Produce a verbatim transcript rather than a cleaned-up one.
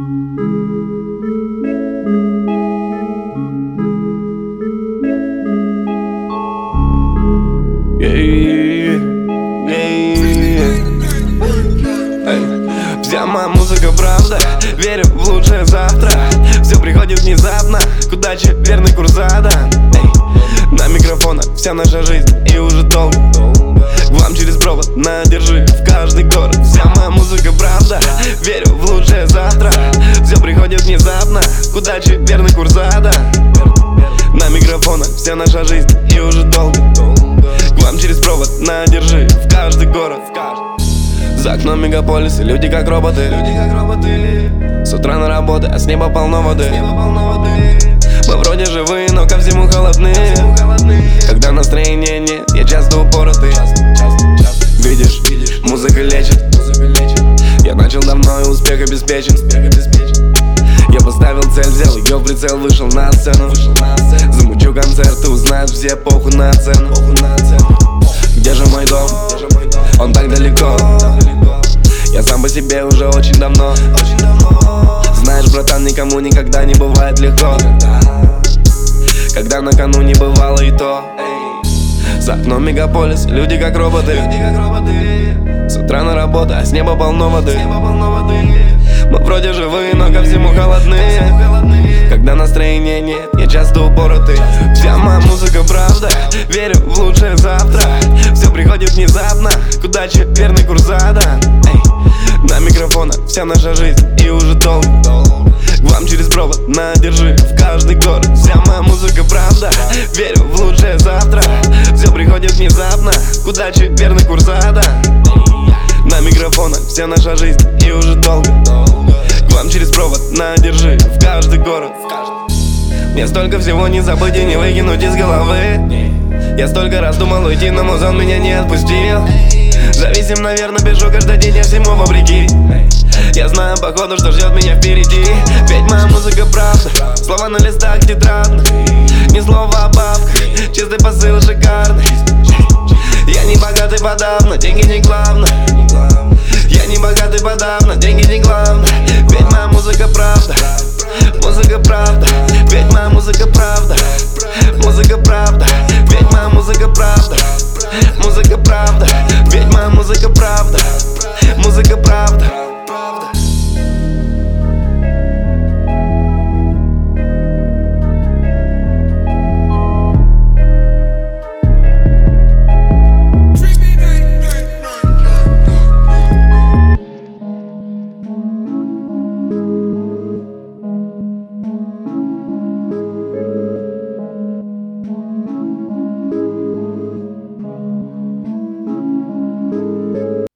Вся моя музыка правда, верю в лучшее завтра. Все приходит внезапно, к удаче верный курс задан. Эй, на микрофонах вся наша жизнь и уже долго. К вам через провод надержи в каждый город. Вся моя музыка правда, верю в лучшее завтра. Все приходит внезапно, к удаче верный курс задан. На микрофонах вся наша жизнь и уже долго. К вам через провод надержи в каждый город. За окном мегаполис, люди как роботы, люди как роботы. С утра на работу, а с неба полно воды. Мы вроде живые, но ко всему холодны. Когда настроения нет, я часто упоротый. Видишь, музыка лечит. Я начал давно и успех обеспечен. Я поставил цель, взял ее в прицел, вышел на сцену. Замучу концерт, и узнают все, похуй на цену. Где же мой дом? Он так далеко. Я сам по себе уже очень давно. Знаешь, братан, никому никогда не бывает легко. Когда на кону не бывало и то. За окном мегаполис, люди как роботы. С утра на работу, а с неба полно воды. Мы вроде живые, но ко всему холодны. Когда настроения нет, я часто упоротый. Вся моя музыка правда, верю в лучшее завтра. Все приходит внезапно, к удаче верный курс задан. Эй, на микрофонах вся наша жизнь и уже долго. К вам через провод надержи в каждый город. Вся моя музыка правда, верю в лучшее завтра. Все приходит внезапно, к удаче верный курс задан. На микрофонах вся наша жизнь и уже долго. К вам через провод надержи в каждый город. Мне столько всего не забыть и не выкинуть из головы. Я столько раз думал уйти, но музон меня не отпустил. Зависим, наверное, бежу каждый день, я всему вопреки. Я знаю, походу, что ждет меня впереди. Ведь моя музыка правда, слова на листах тетрадных. Ни слова о бабках, чистый посыл шикарный. Я не богатый подавно, деньги не главное. Я не богатый подавно, деньги не главное. Ведь